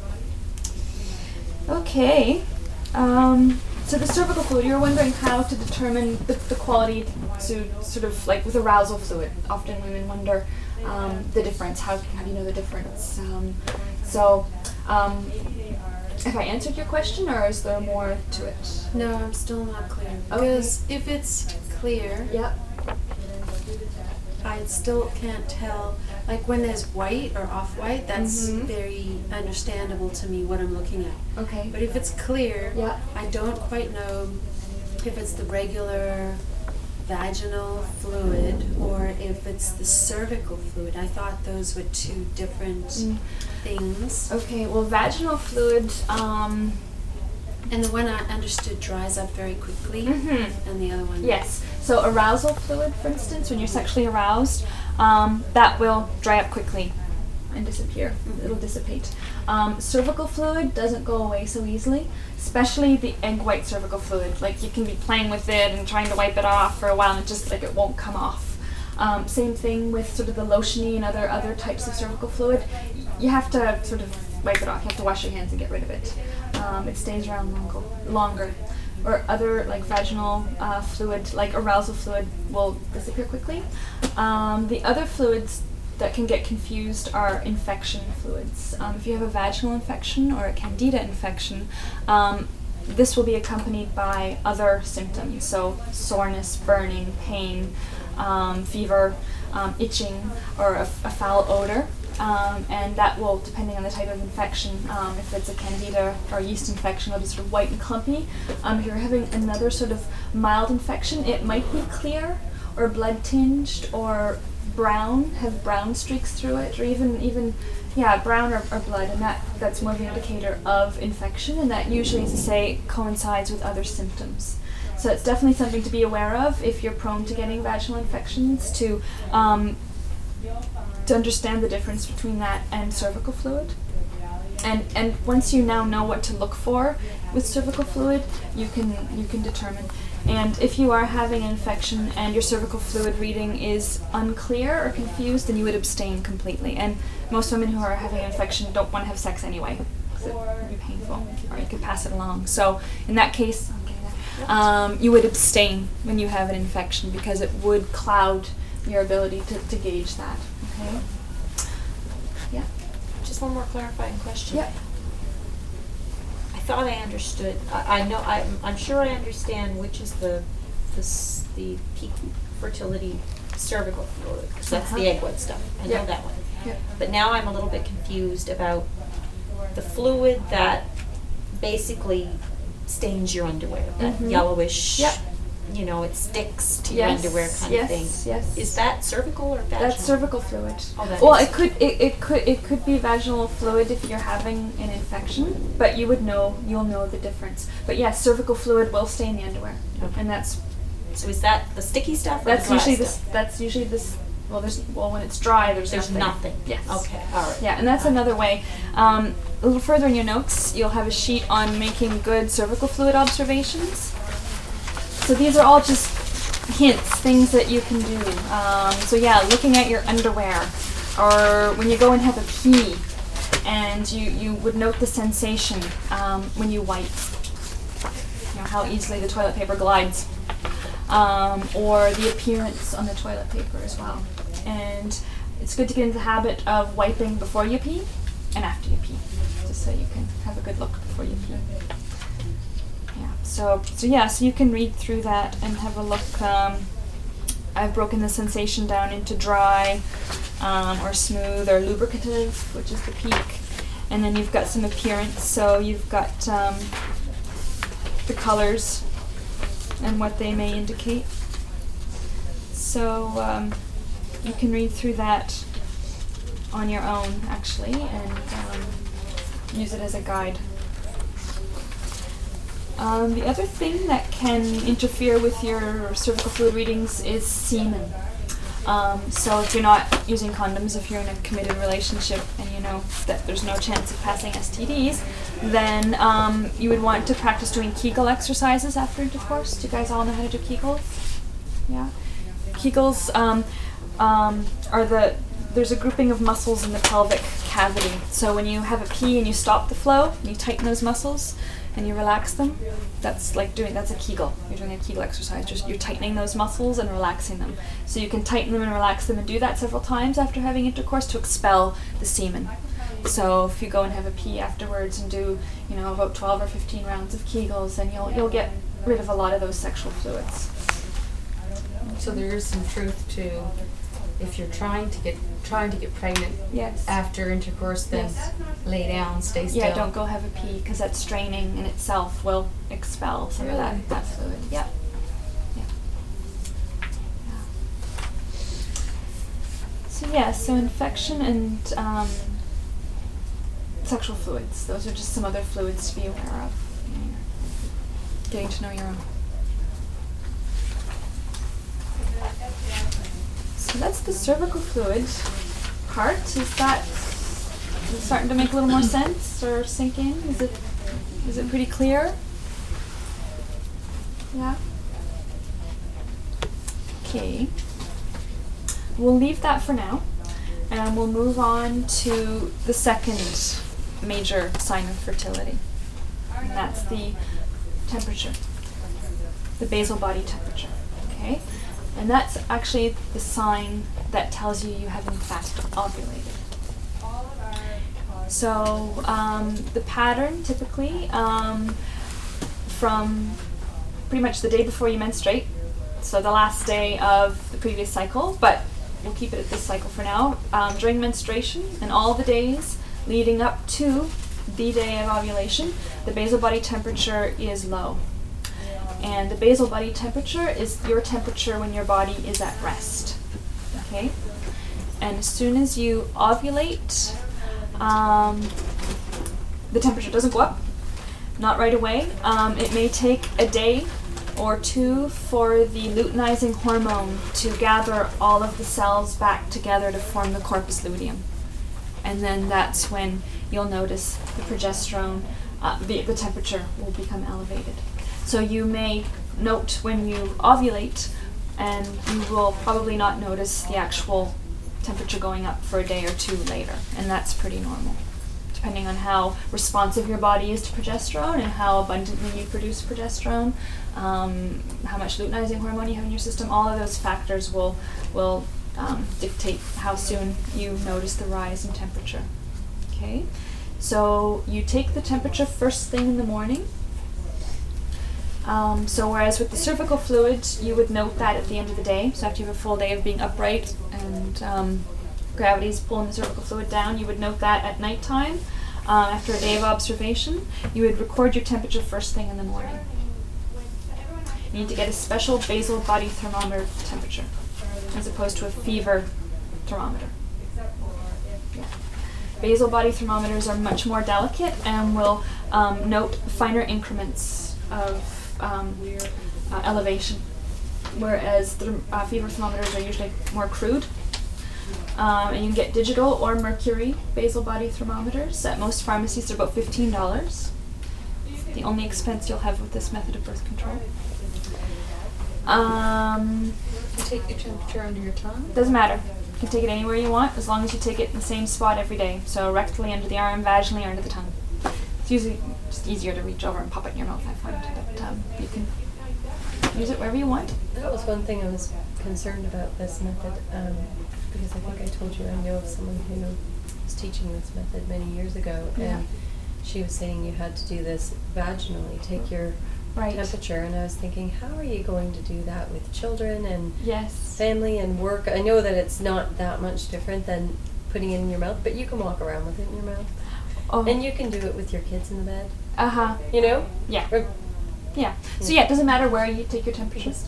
Okay. So the cervical fluid, you were wondering how to determine the quality, to sort of like with arousal fluid. Often women wonder the difference. How do you know the difference? So, have I answered your question, or is there more to it? No, I'm still not clear. Okay. Because if it's clear, Yep. I still can't tell. Like when there's white or off-white, that's Mhm. very understandable to me what I'm looking at. Okay. But if it's clear, Yeah. I don't quite know if it's the regular vaginal fluid or if it's the cervical fluid. I thought those were two different things. Okay, well, vaginal fluid, And the one I understood dries up very quickly, Mhm. and the other one. yes. So arousal fluid, for instance, when you're sexually aroused, that will dry up quickly and disappear. It'll dissipate. Cervical fluid doesn't go away so easily, especially the egg white cervical fluid. Like you can be playing with it and trying to wipe it off for a while, and it just like it won't come off. Same thing with sort of the lotiony and other types of cervical fluid. You have to sort of wipe it off. You have to wash your hands and get rid of it. It stays around longer. Or other like vaginal fluid, like arousal fluid, will disappear quickly. The other fluids that can get confused are infection fluids. If you have a vaginal infection or a candida infection, this will be accompanied by other symptoms, so soreness, burning, pain, fever, itching, or a foul odor. And that will, depending on the type of infection, if it's a candida or yeast infection, it'll be sort of white and clumpy. If you're having another sort of mild infection, it might be clear or blood tinged or brown, have brown streaks through it, or even brown or blood, and that's more of an indicator of infection, and that usually, as I say, coincides with other symptoms. So it's definitely something to be aware of if you're prone to getting vaginal infections, to understand the difference between that and cervical fluid. And once you now know what to look for with cervical fluid, you can determine. And if you are having an infection and your cervical fluid reading is unclear or confused, then you would abstain completely. And most women who are having an infection don't want to have sex anyway, because it would be painful, or you could pass it along. So in that case, you would abstain when you have an infection, because it would cloud your ability to gauge that. Okay. Yeah. Just one more clarifying question. Yep. I thought I understood. I know. I'm sure I understand which is the peak fertility cervical fluid, because that's the egg white stuff. I know that one. Yep. But now I'm a little bit confused about the fluid that basically stains your underwear. That yellowish. Yep. You know, it sticks to your underwear kind of thing. Yes. Is that cervical or vaginal? That's cervical fluid. Oh, that well, is. it could be vaginal fluid if you're having an infection, but you'll know the difference. But yes, cervical fluid will stain the underwear, and that's. So is that the sticky stuff? Or That's the dry usually stuff? That's usually this. Well, when it's dry, there's nothing. Yes. Okay. All right. Yeah, and that's another way. A little further in your notes, you'll have a sheet on making good cervical fluid observations. So these are all just hints, things that you can do. So yeah, looking at your underwear, or when you go and have a pee, and you would note the sensation when you wipe. You know, how easily the toilet paper glides, or the appearance on the toilet paper as well. And it's good to get into the habit of wiping before you pee and after you pee, just so you can have a good look before you pee. Yeah. So you can read through that and have a look. I've broken the sensation down into dry, or smooth, or lubricative, which is the peak. And then you've got some appearance. So you've got the colors and what they may indicate. So you can read through that on your own, actually, and use it as a guide. The other thing that can interfere with your cervical fluid readings is semen. So if you're not using condoms, if you're in a committed relationship and you know that there's no chance of passing STDs, then you would want to practice doing Kegel exercises after intercourse. Do you guys all know how to do Kegels? Yeah. Kegels there's a grouping of muscles in the pelvic cavity. So when you have a pee and you stop the flow, and you tighten those muscles and you relax them, that's a Kegel. You're doing a Kegel exercise. You're tightening those muscles and relaxing them. So you can tighten them and relax them and do that several times after having intercourse to expel the semen. So if you go and have a pee afterwards and do, you know, about 12 or 15 rounds of Kegels, then you'll get rid of a lot of those sexual fluids. So there is some truth to, if you're trying to get pregnant Yes. after intercourse, then Yes. lay down, stay still. Yeah, don't go have a pee because that straining in itself will expel some of that fluid. Yep. So infection and sexual fluids. Those are just some other fluids to be aware of. Getting to know your own. So that's the cervical fluid part. Is that starting to make a little more sense or sink in? Is it pretty clear? Yeah. Okay. We'll leave that for now, and we'll move on to the second major sign of fertility, and that's the temperature, the basal body temperature, okay? And that's actually the sign that tells you have in fact ovulated. So the pattern typically from pretty much the day before you menstruate, so the last day of the previous cycle, but we'll keep it at this cycle for now. During menstruation and all the days leading up to the day of ovulation, the basal body temperature is low. And the basal body temperature is your temperature when your body is at rest. Okay? And as soon as you ovulate, the temperature doesn't go up. Not right away. It may take a day or two for the luteinizing hormone to gather all of the cells back together to form the corpus luteum. And then that's when you'll notice the progesterone, the temperature will become elevated. So you may note when you ovulate, and you will probably not notice the actual temperature going up for a day or two later, and that's pretty normal. Depending on how responsive your body is to progesterone and how abundantly you produce progesterone, how much luteinizing hormone you have in your system, all of those factors will dictate how soon you notice the rise in temperature. Okay, so you take the temperature first thing in the morning. So whereas with the cervical fluid, you would note that at the end of the day, so after you have a full day of being upright and gravity's pulling the cervical fluid down, you would note that at nighttime. After a day of observation, you would record your temperature first thing in the morning. You need to get a special basal body thermometer temperature, as opposed to a fever thermometer. Yeah. Basal body thermometers are much more delicate and will note finer increments of elevation, whereas the fever thermometers are usually more crude. And you can get digital or mercury basal body thermometers. At most pharmacies, they're about $15. The only expense you'll have with this method of birth control. You take your temperature under your tongue? Doesn't matter. You can take it anywhere you want, as long as you take it in the same spot every day. So rectally, under the arm, vaginally, or under the tongue. It's usually just easier to reach over and pop it in your mouth, I find. But you can use it wherever you want. That was one thing I was concerned about this method, because I think I told you I know of someone who was teaching this method many years ago, and she was saying you had to do this vaginally, take your temperature, and I was thinking, how are you going to do that with children and family and work? I know that it's not that much different than putting it in your mouth, but you can walk around with it in your mouth. Oh. And you can do it with your kids in the bed. You know? Yeah. So it doesn't matter where you take your temperatures.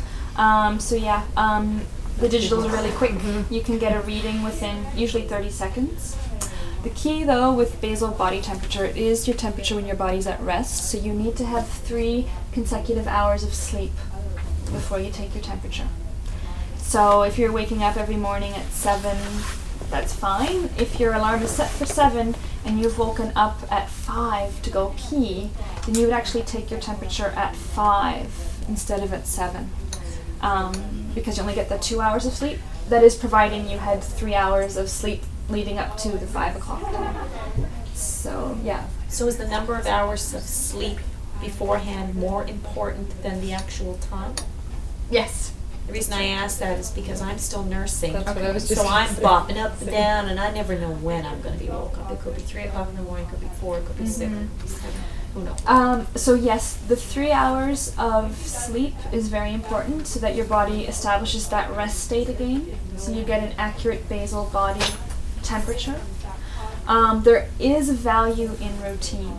The digitals are really quick. You can get a reading within usually 30 seconds. The key, though, with basal body temperature is your temperature when your body's at rest. So you need to have 3 consecutive hours of sleep before you take your temperature. So if you're waking up every morning at 7, that's fine. If your alarm is set for 7 and you've woken up at 5 to go pee, then you would actually take your temperature at 5 instead of at 7. Because you only get the 2 hours of sleep. That is providing you had 3 hours of sleep leading up to the 5 o'clock time. So, yeah. So is the number of hours of sleep beforehand more important than the actual time? Yes. The reason I ask that is because I'm still nursing. That's what I was just So I'm saying. bopping up and down, and I never know when I'm going to be woke up. It could be 3 o'clock in the morning, it could be 4, it could be 6, it could be 7. Who knows? So yes, the 3 hours of sleep is very important so that your body establishes that rest state again, so you get an accurate basal body temperature. There is value in routine.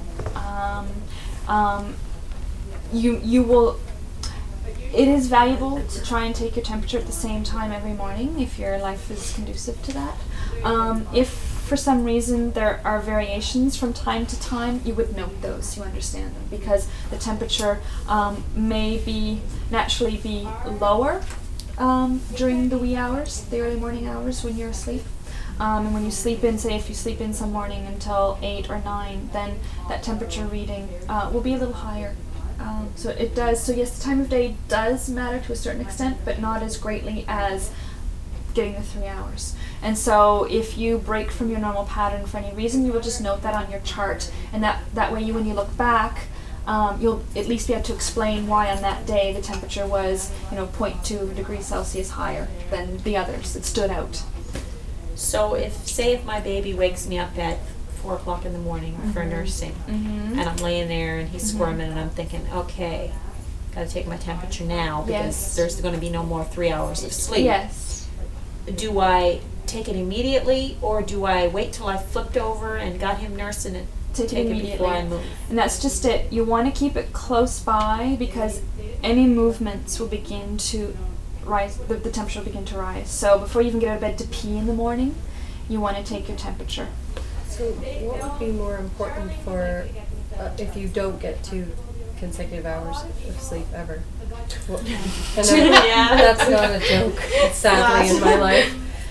You will. It is valuable to try and take your temperature at the same time every morning if your life is conducive to that. If for some reason there are variations from time to time, you would note those, you understand them, because the temperature may naturally be lower during the wee hours, the early morning hours when you're asleep. And when you sleep in, say if you sleep in some morning until 8 or 9, then that temperature reading will be a little higher. So it does. So yes, the time of day does matter to a certain extent, but not as greatly as getting the 3 hours. And so if you break from your normal pattern for any reason, you will just note that on your chart, and that way when you look back, you'll at least be able to explain why on that day the temperature was 0.2 degrees Celsius higher than the others. It stood out. So if my baby wakes me up at 4 o'clock in the morning for nursing, and I'm laying there and he's squirming, and I'm thinking, okay, gotta take my temperature now because there's going to be no more 3 hours of sleep. Yes. Do I take it immediately, or do I wait till I flipped over and got him nursing and take it before I move? And that's just it. You want to keep it close by because any movements will begin to rise, the temperature will begin to rise. So before you even get out of bed to pee in the morning, you want to take your temperature. So what would be more important for if you don't get 2 consecutive hours of sleep ever? That's not a joke, sadly, in my life.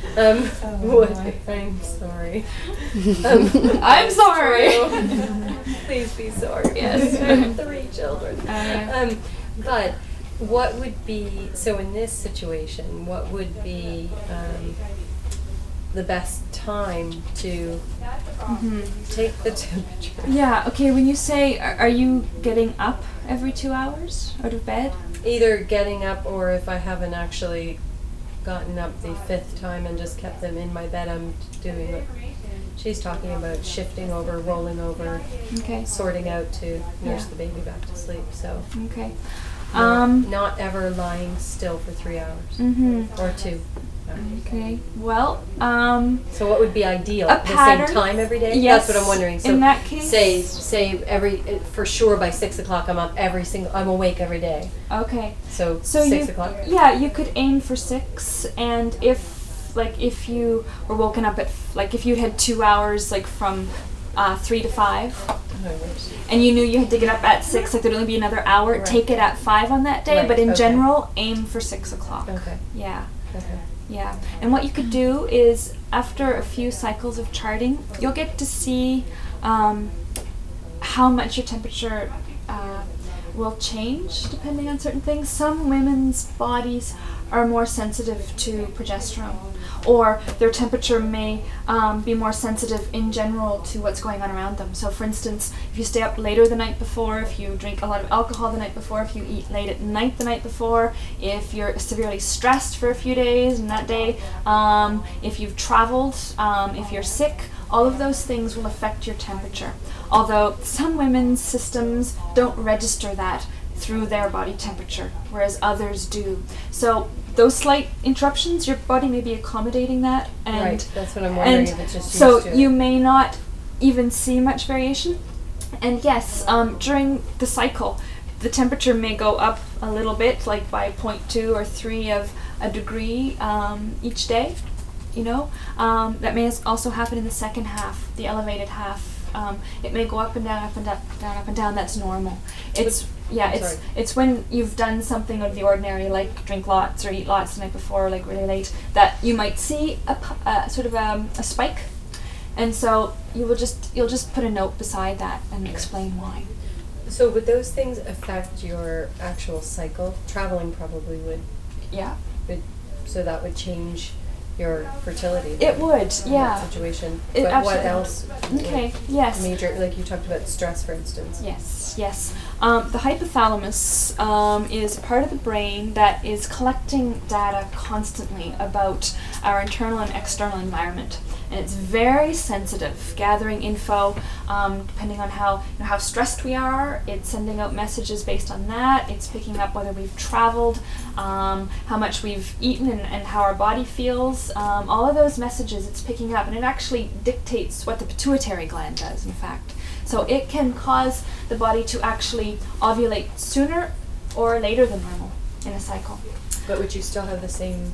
I'm sorry. I'm sorry. Please be sorry. Yes, I have 3 children. But what would be, so in this situation, what would be the best time to take the temperature? Yeah, okay, when you say, are you getting up every 2 hours out of bed? Either getting up, or if I haven't actually gotten up the 5th time and just kept them in my bed, I'm doing what she's talking about, shifting over, rolling over, sorting out to nurse the baby back to sleep. So okay. Not ever lying still for 3 hours or 2. Okay. Well, so what would be ideal? The same time every day? Yes. That's what I'm wondering. So in that case, say every, for sure by 6 o'clock I'm up I'm awake every day. Okay. So 6 o'clock? Yeah, you could aim for 6, and if you were woken up at, if you had 2 hours, from 3 to 5, and you knew you had to get up at 6, there'd only be another hour, take it at 5 on that day, but in general, aim for 6 o'clock. Okay. Yeah. Okay. Yeah, and what you could do is, after a few cycles of charting, you'll get to see how much your temperature will change depending on certain things. Some women's bodies are more sensitive to progesterone, or their temperature may be more sensitive in general to what's going on around them. So for instance, if you stay up later the night before, if you drink a lot of alcohol the night before, if you eat late at night the night before, if you're severely stressed for a few days in that day, if you've traveled, if you're sick, all of those things will affect your temperature. Although some women's systems don't register that through their body temperature, whereas others do. So those slight interruptions, your body may be accommodating that, and right, that's what I'm wondering, if it's just used so to you may not even see much variation. And yes, during the cycle, the temperature may go up a little bit, like by 0.2 or 3 of a degree each day. That may also happen in the second half, the elevated half. It may go up and down, up and down, up and down. That's normal. It's when you've done something of the ordinary, like drink lots or eat lots the night before, like really late, that you might see a sort of a spike, and so you'll just put a note beside that and explain why. So would those things affect your actual cycle? Traveling probably would. Yeah. So that would change your fertility. It would, in yeah. that situation. It But what absolutely- else? Okay, yes. Major, like you talked about stress, for instance. Yes. The hypothalamus is a part of the brain that is collecting data constantly about our internal and external environment. And it's very sensitive, gathering info depending on how stressed we are. It's sending out messages based on that. It's picking up whether we've traveled, how much we've eaten, and how our body feels. All of those messages it's picking up, and it actually dictates what the pituitary gland does, in fact. So it can cause the body to actually ovulate sooner or later than normal in a cycle. But would you still have the same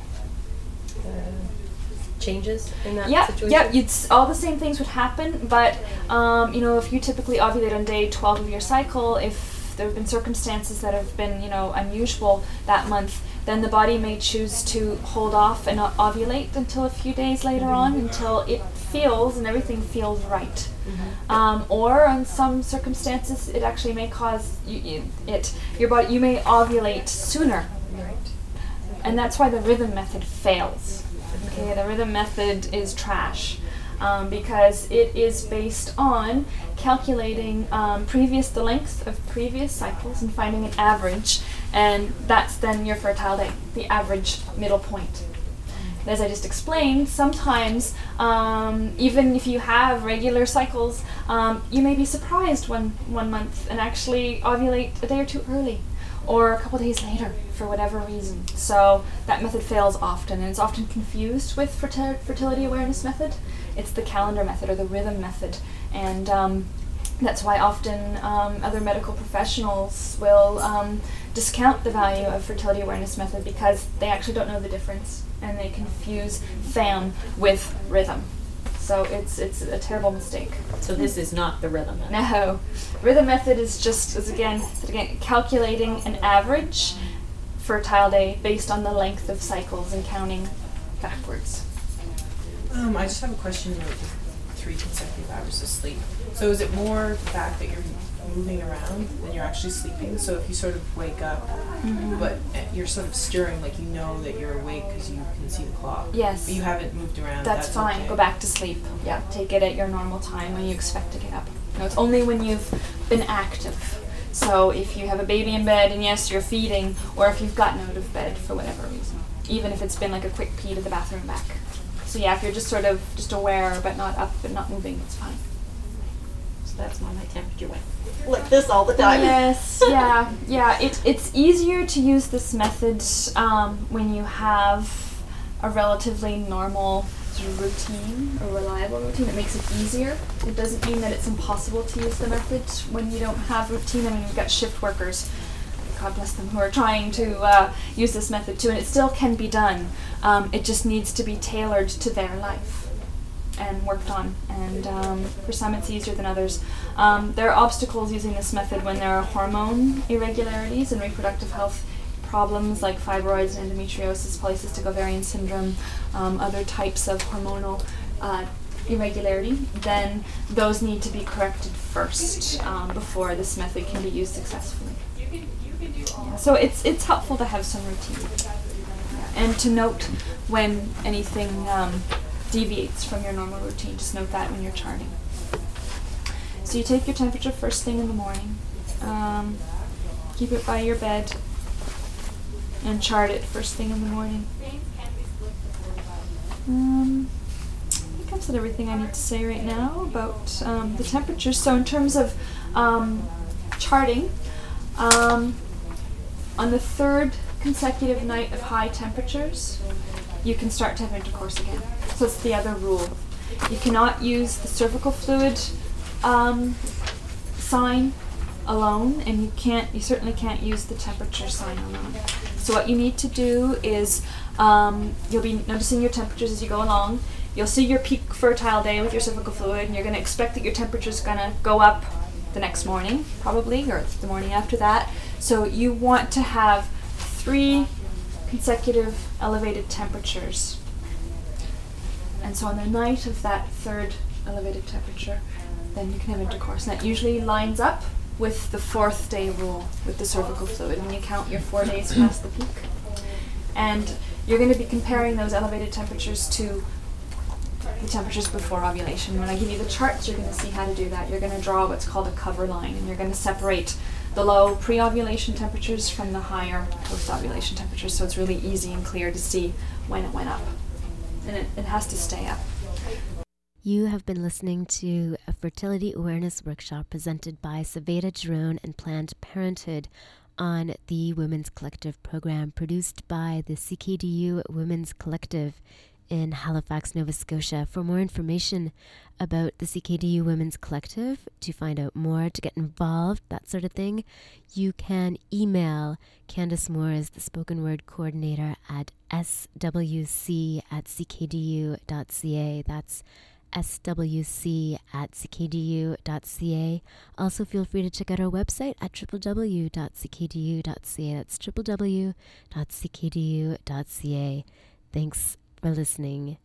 changes in that situation? Yeah, all the same things would happen, but if you typically ovulate on day 12 of your cycle, if there have been circumstances that have been, unusual that month, then the body may choose to hold off and not ovulate until a few days later on, until it feels and everything feels right. Or in some circumstances, it actually may cause you may ovulate sooner. Right. And that's why the rhythm method fails. Okay, the rhythm method is trash because it is based on calculating the length of previous cycles and finding an average, and that's then your fertile day, the average middle point. As I just explained, sometimes even if you have regular cycles, you may be surprised one month and actually ovulate a day or two early, or a couple days later for whatever reason. So that method fails often, and it's often confused with fertility awareness method. It's the calendar method or the rhythm method, and that's why often other medical professionals will discount the value of fertility awareness method because they actually don't know the difference, and they confuse FAM with rhythm. So it's a terrible mistake. So this is not the rhythm method. No. Rhythm method is again calculating an average fertile day based on the length of cycles and counting backwards. I just have a question about the 3 consecutive hours of sleep. So is it more the fact that you're moving around than you're actually sleeping? So if you sort of wake up, but you're sort of stirring, like you know that you're awake because you can see the clock. Yes. But you haven't moved around. That's fine. Okay. Go back to sleep. Yeah. Take it at your normal time when you expect to get up. No, it's only when you've been active. So if you have a baby in bed and yes, you're feeding, or if you've gotten out of bed for whatever reason, even if it's been like a quick pee to the bathroom and back. So yeah, if you're just aware but not up and not moving, it's fine. So that's why my temperature went like this all the time. Yes, yeah. It's easier to use this method when you have a relatively normal sort of routine or reliable routine. It makes it easier. It doesn't mean that it's impossible to use the method when you don't have routine. I mean, you've got shift workers, God bless them, who are trying to use this method too, and it still can be done. It just needs to be tailored to their life and worked on, and for some it's easier than others. There are obstacles using this method when there are hormone irregularities and reproductive health problems like fibroids, endometriosis, polycystic ovarian syndrome, other types of hormonal irregularity. Then those need to be corrected first before this method can be used successfully. Yeah, so it's helpful to have some routine, and to note when anything deviates from your normal routine. Just note that when you're charting. So you take your temperature first thing in the morning, keep it by your bed, and chart it first thing in the morning. I think I've said everything I need to say right now about the temperature. So in terms of charting, on the 3rd consecutive night of high temperatures, you can start to have intercourse again. So it's the other rule. You cannot use the cervical fluid sign alone, and you certainly can't use the temperature sign alone. So what you need to do is you'll be noticing your temperatures as you go along. You'll see your peak fertile day with your cervical fluid, and you're going to expect that your temperature's going to go up the next morning, probably, or the morning after that. So you want to have 3 consecutive elevated temperatures. And so on the night of that 3rd elevated temperature, then you can have intercourse. And that usually lines up with the 4th day rule with the cervical fluid, when you count your 4 days past the peak. And you're going to be comparing those elevated temperatures to the temperatures before ovulation. When I give you the charts, you're going to see how to do that. You're going to draw what's called a cover line, and you're going to separate the low pre-ovulation temperatures from the higher post-ovulation temperatures, so it's really easy and clear to see when it went up. And it has to stay up. You have been listening to a fertility awareness workshop presented by Saveda Jerome and Planned Parenthood on the Women's Collective program, produced by the CKDU Women's Collective in Halifax, Nova Scotia. For more information about the CKDU Women's Collective, to find out more, to get involved, that sort of thing, you can email Candace Moore as the spoken word coordinator at swc@ckdu.ca. That's swc@ckdu.ca. Also, feel free to check out our website at www.ckdu.ca. That's www.ckdu.ca. Thanks for listening.